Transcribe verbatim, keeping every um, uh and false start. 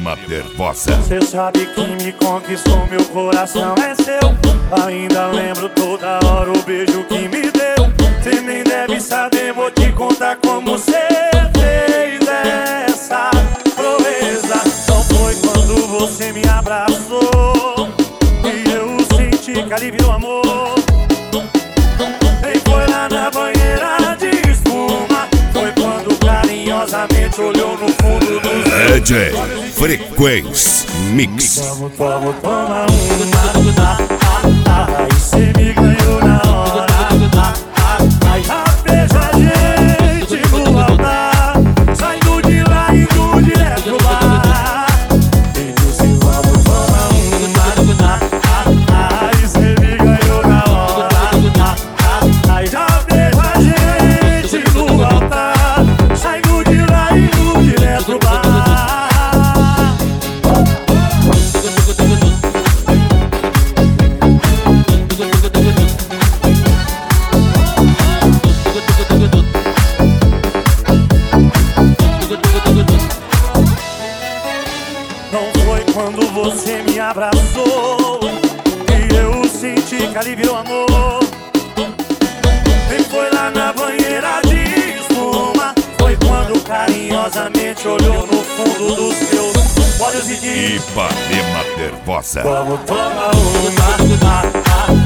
Ipanema nervosa. Cê sabe que me conquistou, meu coração é seu. Ainda lembro toda hora o beijo que me deu. Cê nem deve saber, vou te contar como cê fez essa proeza. Não foi quando você me abraçou e eu senti que alívio o amor. Nem foi lá na banheira de espuma, foi quando carinhosamente olhou no fundo dos D J Frequência Mix. Vamos, vamos tomar uma, aí cê me ganhou na hora. Aí já veja a gente no altar, saindo de lá e indo direto pro bar. E disse vamos tomar uma, aí cê me ganhou na hora. Aí já veja a gente no altar, saindo de lá e indo direto pro bar. Não foi quando você me abraçou e eu senti que aliviou o amor. Nem foi lá na banheira de espuma, foi quando carinhosamente olhou no fundo dos seus olhos e disse: Ipanema nervosa. vamos tomar uma.